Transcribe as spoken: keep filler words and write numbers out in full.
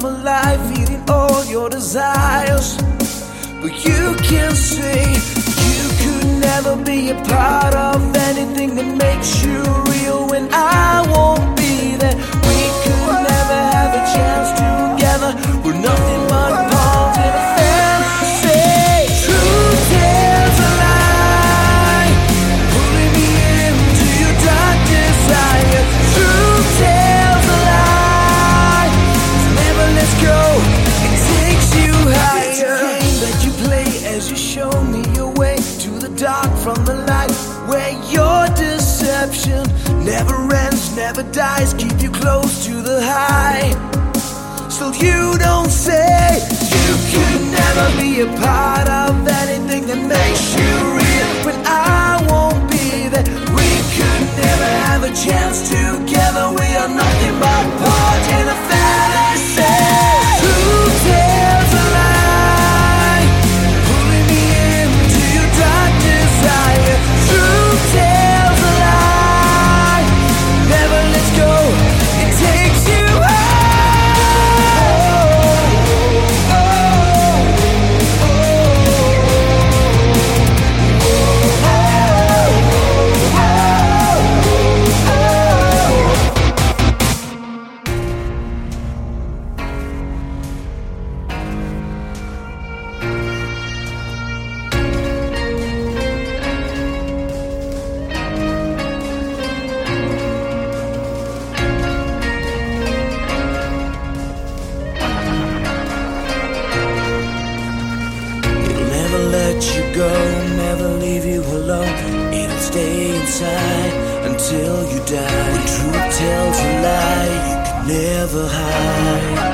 come alive, feeding all your desires. But you can say you could never be a part of anything that makes you real when I won't be there. We could never have a chance together. We're nothing but pawns in a fantasy. Truth tells a lie, pulling me into your dark desire. Truth tells a lie, so never lets go. It takes you higher. It's a game that you play as you show me your way to the dark from the light, where your deception never ends, never dies. Keep you close to the high. Still you don't say you could never be a part of anything that makes you real when I won't be there. We could never have a chance together. We are nothing but part in a fantasy. Truth tells a lie, pulling me into your dark desire. Truth tells a lie, never lets go. It takes you high. Let you go, never leave you alone. It'll stay inside until you die. When truth tells a lie, you can never hide.